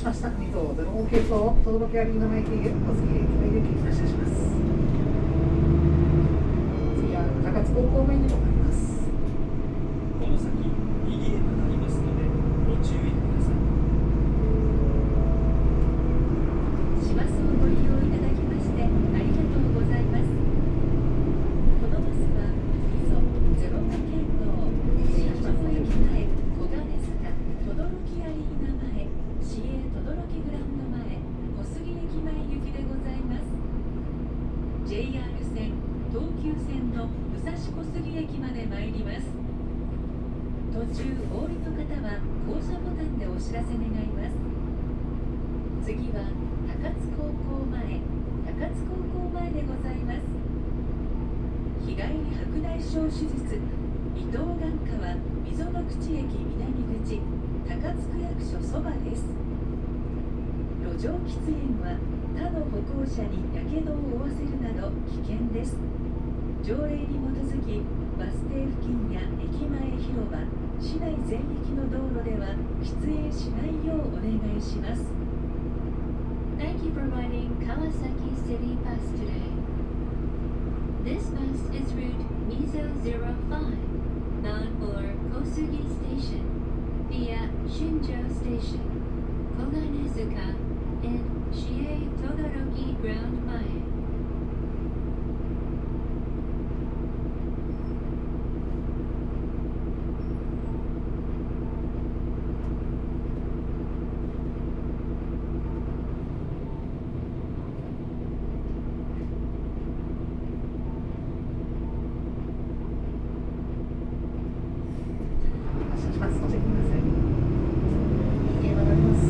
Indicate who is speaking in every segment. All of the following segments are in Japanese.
Speaker 1: しました。2増05系統、轟アリーナ前経由、小杉駅前行き発車します。次は高津高校前にございます。
Speaker 2: この先、右へ曲がりますので、ご注意ください。
Speaker 3: 市バスをご利用いただきましてありがとうございます。このバスは、みそ05系統、新庄駅前、小金塚、轟アリーナ前、市営轟グランド前、小杉駅前行きでございます。JR 線、東急線の武蔵小杉駅まで参ります。途中お降りの方は降車ボタンでお知らせ願います。次は高津高校前、高津高校前でございます。日帰り白内障手術、伊東眼科は溝の口駅南口、高津区役所そばです。路上喫煙は他の歩行者にやけどを負わせるなど危険です。条例に基づきバス停付近や駅前広場、市内全域の道路では喫煙しないようお願いします。Thank you for riding Kawasaki City Bus today. This bus is route Mizo 05, bound for Kosugi Station via Shinjo Station, Koganezuka, and Shiei Todoroki Ground Mae.
Speaker 1: 発車します。お席ください。右へ曲がります。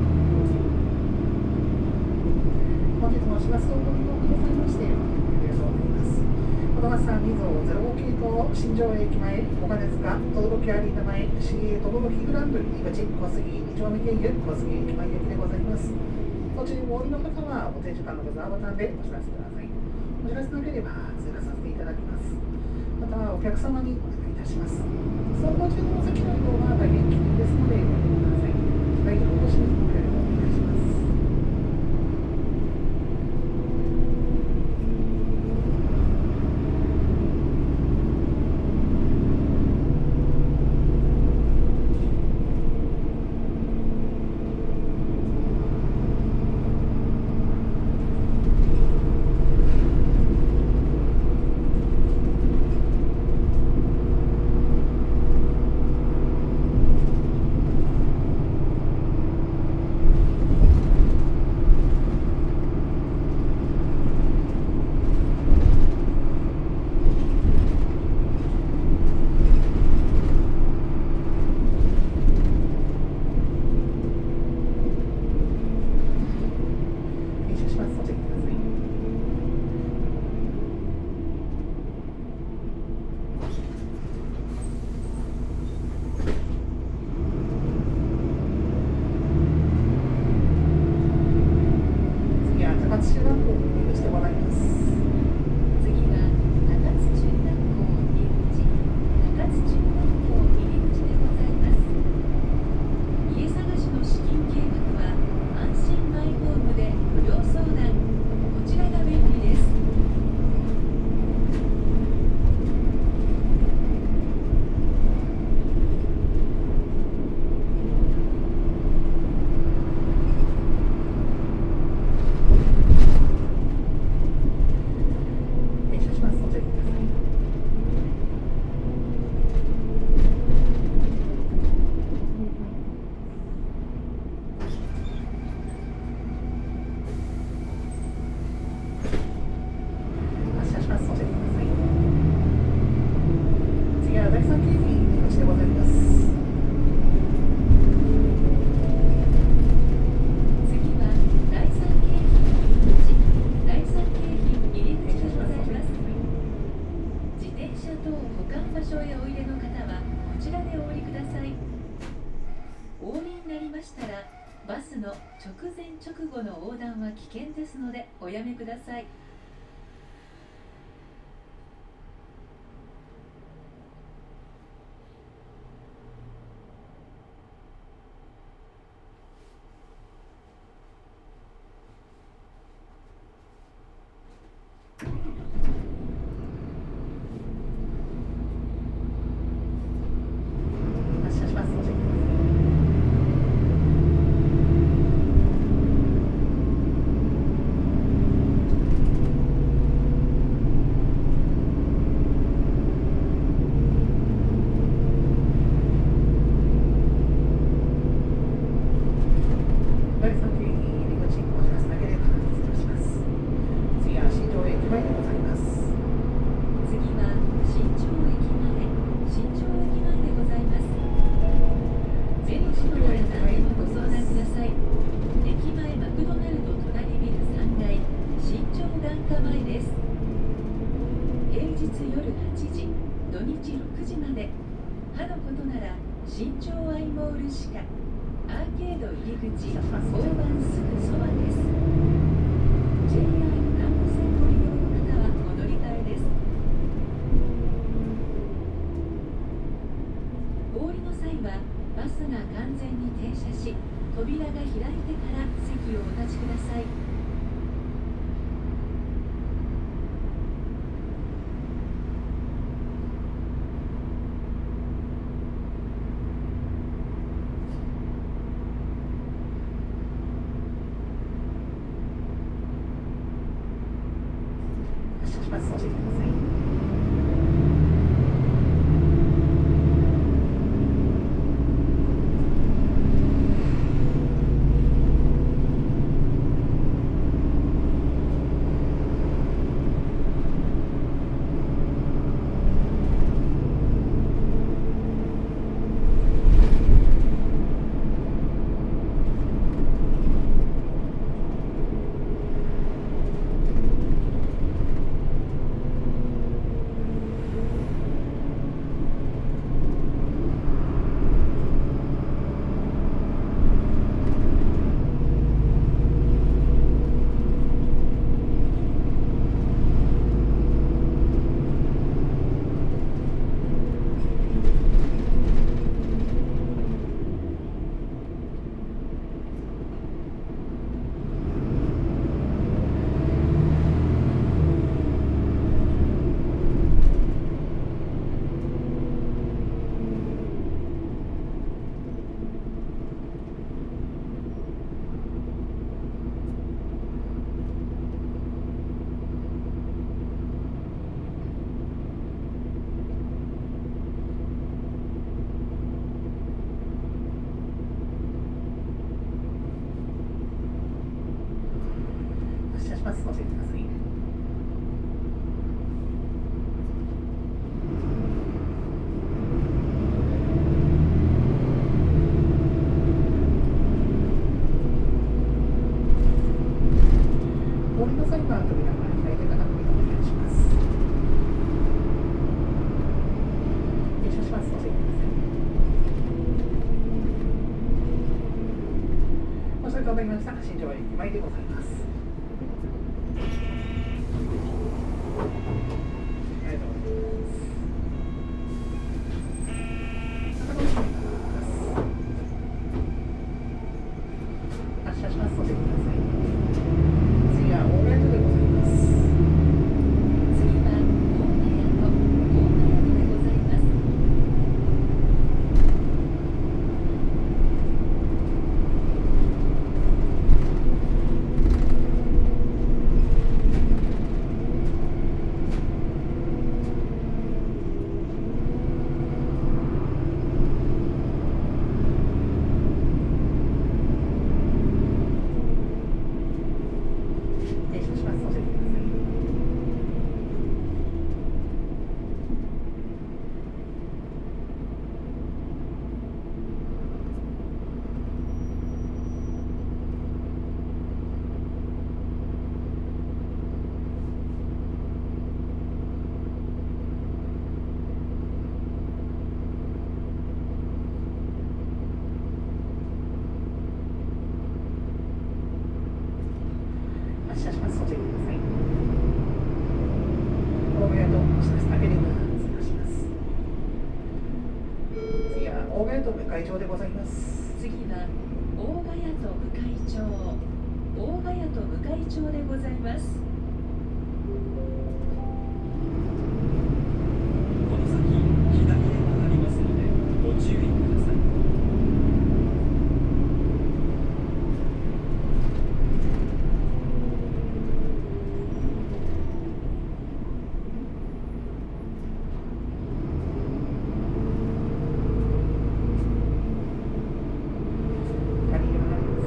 Speaker 1: 本日も市バスをご利用くださいましてありがとうございます。このバスは2増05系統、新庄駅前、小金塚、轟アリーナ前、市営轟グランド入り口、小杉2丁目経由、小杉駅前行きでございます。途中お降りの方はお停車間のブザーボタンでお知らせください。お知らせなければ通過させていただきます。またお客様にお願いいたします。走行中のお席の移動は大変危険ですのでご了承ください。大丈夫ご支援ご協力お願いします。直後の横断は危険ですのでおやめください。
Speaker 3: 日夜8時、土日6時まで。歯のことなら新町アイモール歯科アーケード入り口交番すぐそばです。 JR 南武線ご利用の方はお乗り換えです。お降りの際はバスが完全に停車し、扉が開いてから席をお立ちください。
Speaker 1: 発車します。教えてください。発車します。教えてください。お降りの際は扉が開いてからお願いします。停車します。教えてください。ご乗車いただきました新庄駅前でございます。ありがとうございます。坂戸市になります。発車します。教えてください。次は大谷戸でございます。
Speaker 3: 次は大谷戸でございます。
Speaker 1: 停車します。教えてください。発車します。教えてください。大谷戸押します。開けてください。通過します。次は大谷戸向会町でございます。
Speaker 3: 次は大谷戸向町、大谷戸向町でございます。
Speaker 2: この先左へ曲がりますのでご注意ください。
Speaker 1: 左に曲がります。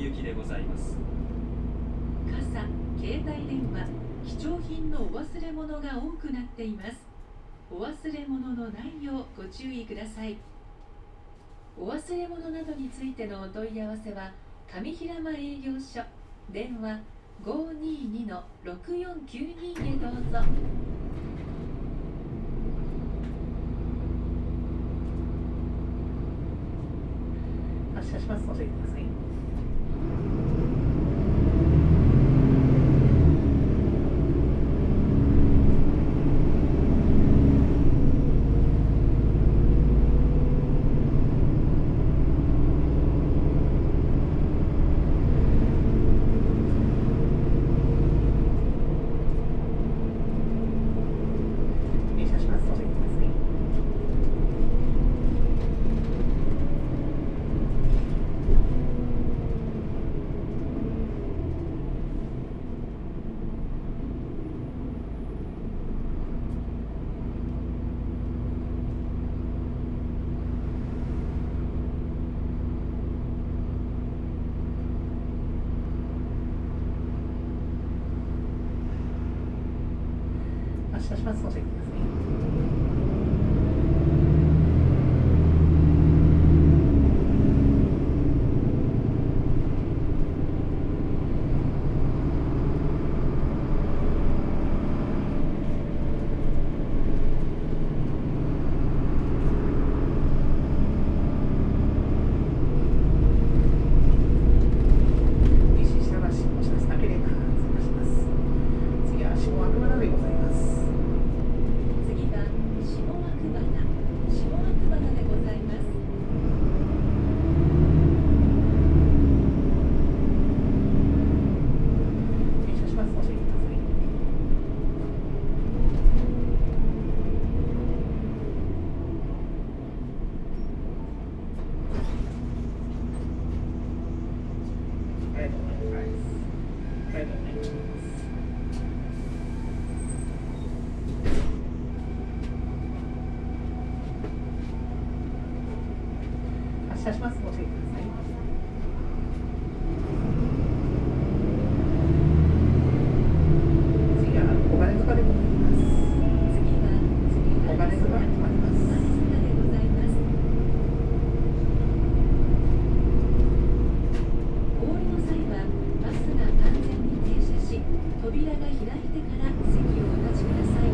Speaker 2: 行きでございます。
Speaker 3: 傘、携帯電話、貴重品のお忘れ物が多くなっています。お忘れ物のないようご注意ください。お忘れ物などについてのお問い合わせは上平間営業所、電話 522-6492 へどうぞ。
Speaker 1: 発車します。お教えください。発車します。教えてください。発車します。教えてください。次は小金塚でございます。小金塚が決まります。
Speaker 3: お降りの際はバスが安全に停車し、扉が開いてから席をお立ちください。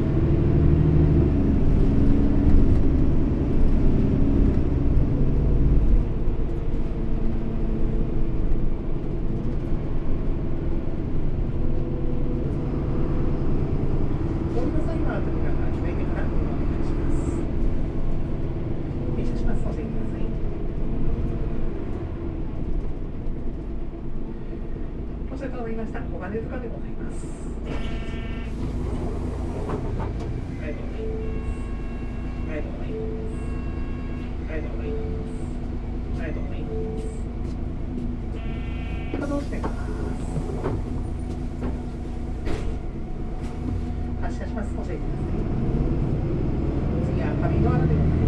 Speaker 1: お世話になりました。小金塚でございます。ありがとうございます。ありがとうございます。ありがとうございます。ありがとうございます。稼働してます。発車します。教えてください。次は上河原でございます。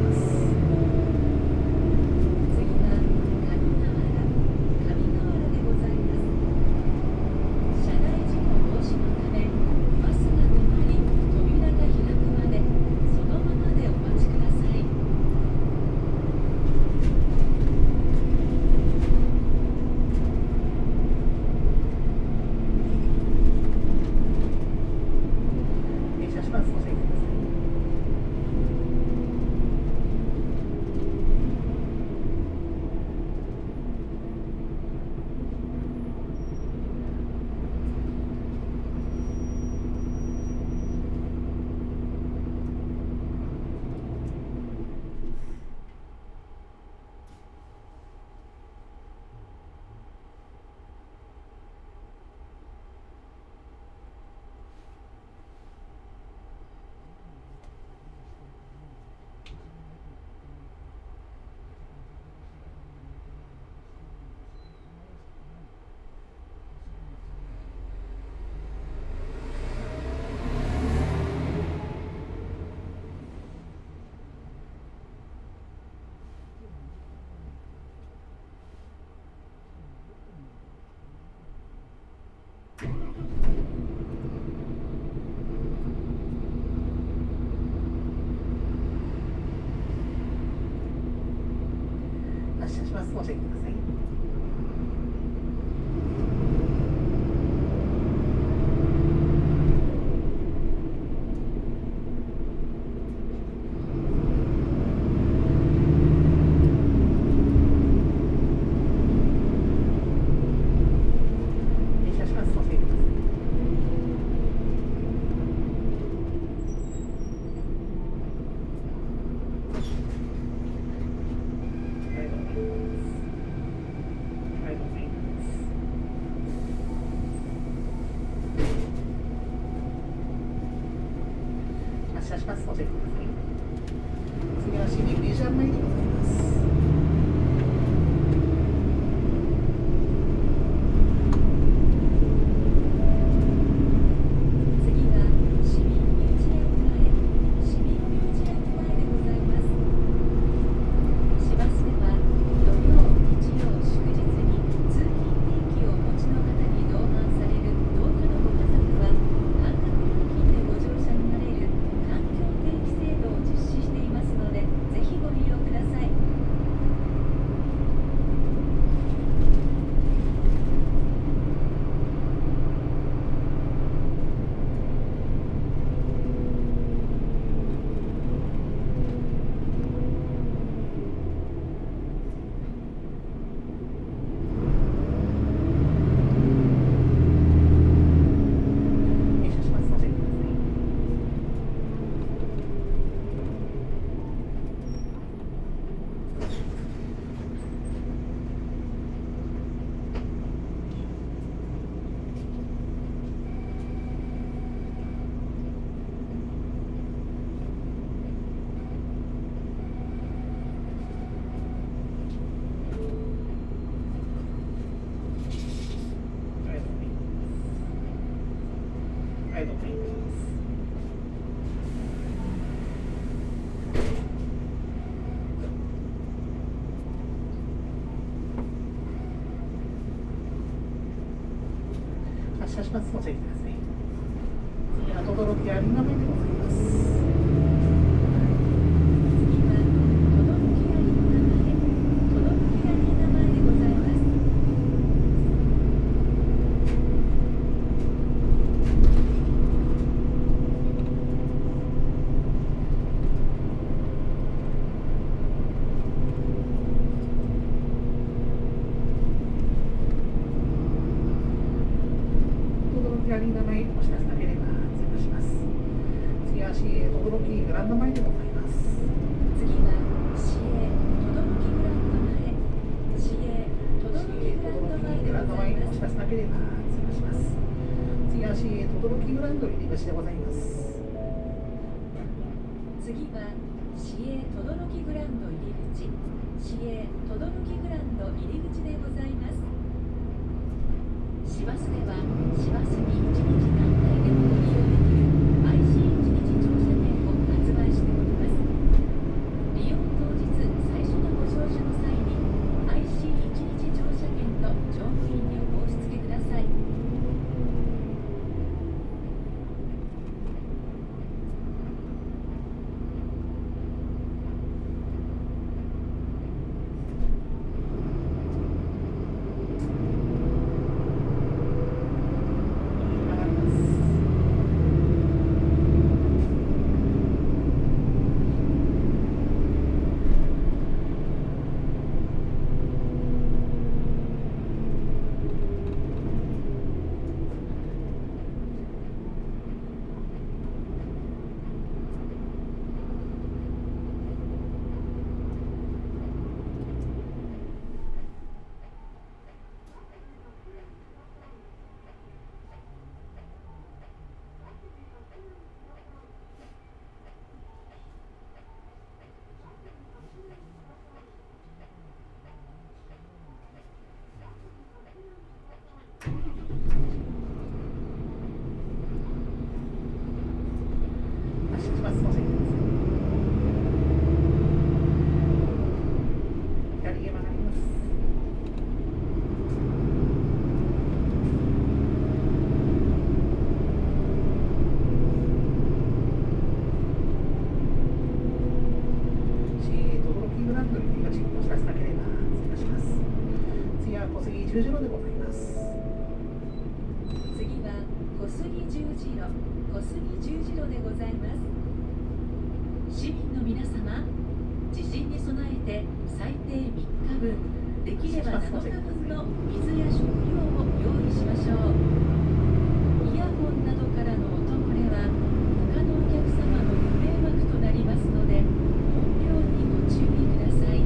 Speaker 1: ます。ごチェックください。停車します。ごチェックください。発車します。ごチェックください。次は CD レジャー前でございます。
Speaker 3: 次は市民ミュージアム前、市民ミュージアム前でございます。市バスでは土曜、日曜、祝日に通勤定期をお持ちの方に同伴される同居のご家族は半額料金でご乗車になれる環境定期制度を実施していますので、ぜひご利用ください。
Speaker 1: 停車します。ごチェックください。ありがとうございます。発車します。ごチェックください。次は轟アリーナ前でございます。
Speaker 3: 次は轟アリーナ前、轟アリーナ前でございます。
Speaker 1: 轟アリーナ前お知らせなければ通過します。次は CA 轟グランド前でございます。
Speaker 3: 次は市営轟グランド前、市営轟グランド前でございます。
Speaker 1: お知らせなければ通過します。次は CA 轟グランド入り口でございます。
Speaker 3: 次は市営轟グランド入り口、市営轟グランド入り口でございます。市バスでは市バスに1日何台でもご利用できる IC1 日乗車券を発売しております。利用当日最初のご乗車の際に IC1 日乗車券と乗務員にお申し付けください。
Speaker 1: まもなく
Speaker 3: 字路、小杉十字路でございます。市民の皆様、地震に備えて最低3日分、できれば7日分の水や食料を用意しましょう。イヤホンなどからの音漏れは他のお客様のご迷惑となりますので、音量にご注意ください。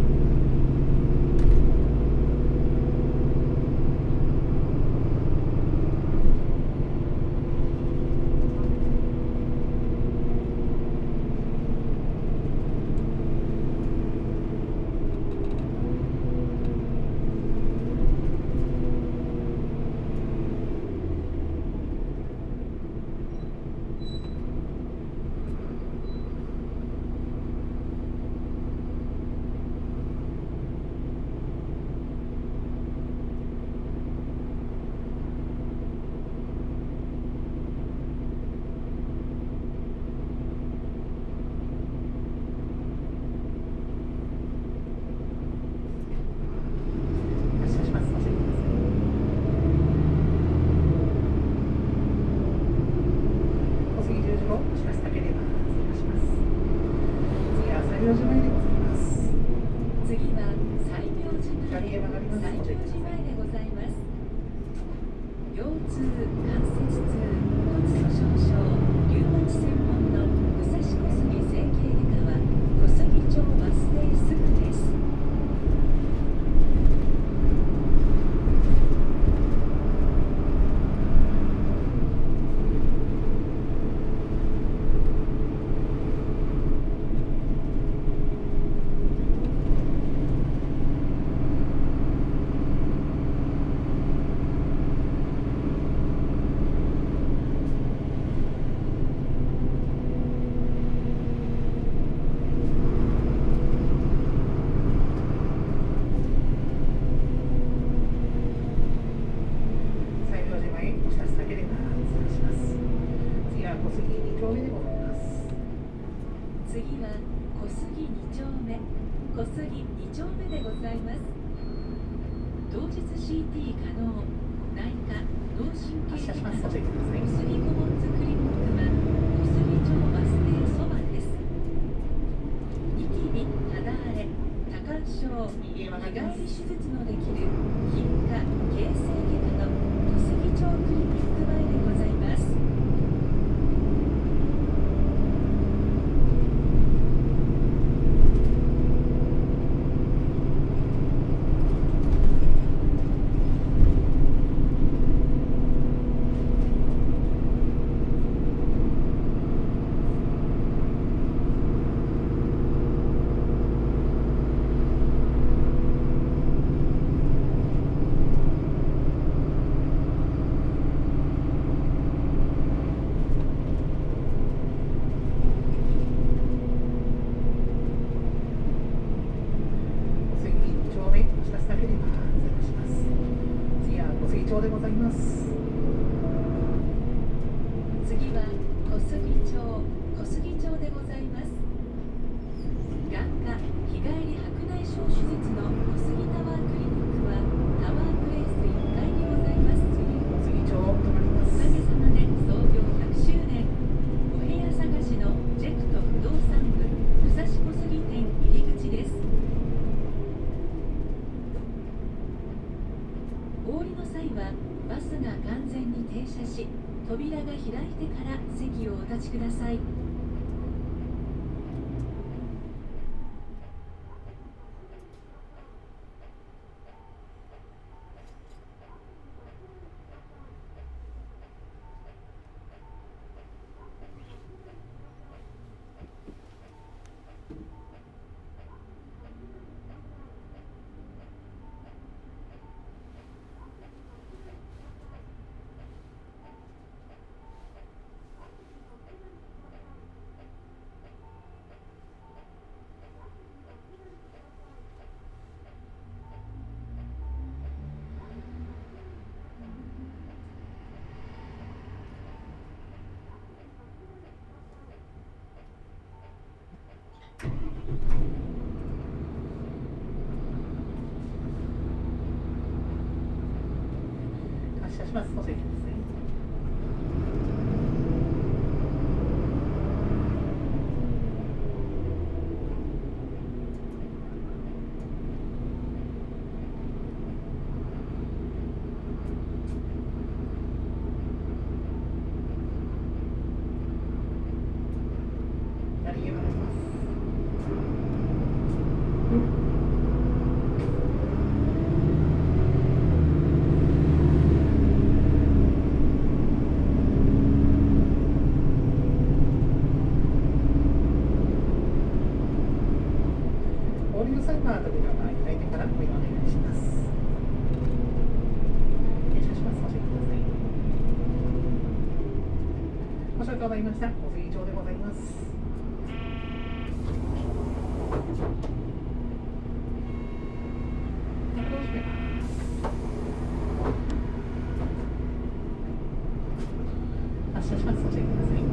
Speaker 3: 扉が開いてから席をお立ちください。
Speaker 1: 発車します。お席ですね。 せとうございました。ご清聴でございます。窓を閉めます。発車します。ご注意ください。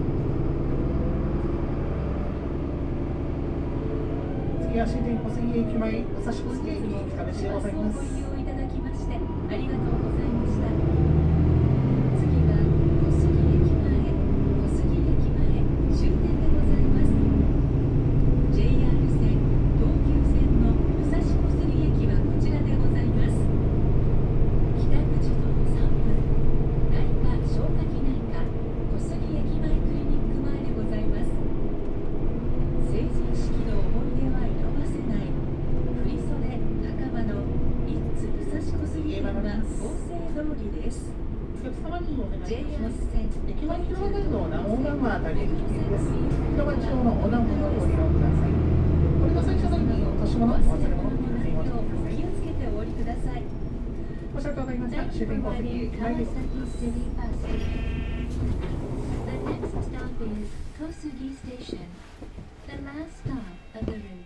Speaker 1: 次は終点小杉駅前、武蔵小杉駅に来た道でございます。
Speaker 3: ご利用いただきましてありがとうございました。次は小杉駅前、小杉駅前終点でございます。JR 線、東急線の武蔵小杉駅はこちらでございます。北口徒歩3分、内科消化器内科小杉駅前クリニック前でございます。成人式の思い出は色褪せない。振袖袴の一津武蔵小杉店は法政通りです。
Speaker 1: お客様にお願いいたし
Speaker 3: JR
Speaker 1: ます。
Speaker 3: 線
Speaker 1: 駅前広場街道横断は当たり駅です。広場中の横断歩道をご利用ください。これが最初のに落とし物、お忘れ物にご注意ください。
Speaker 3: 気をつけてお降りください。
Speaker 1: お世話とございました。終点小杉駅前でございます。
Speaker 3: City Bus. The next stop is Kosugi Station, the last stop of the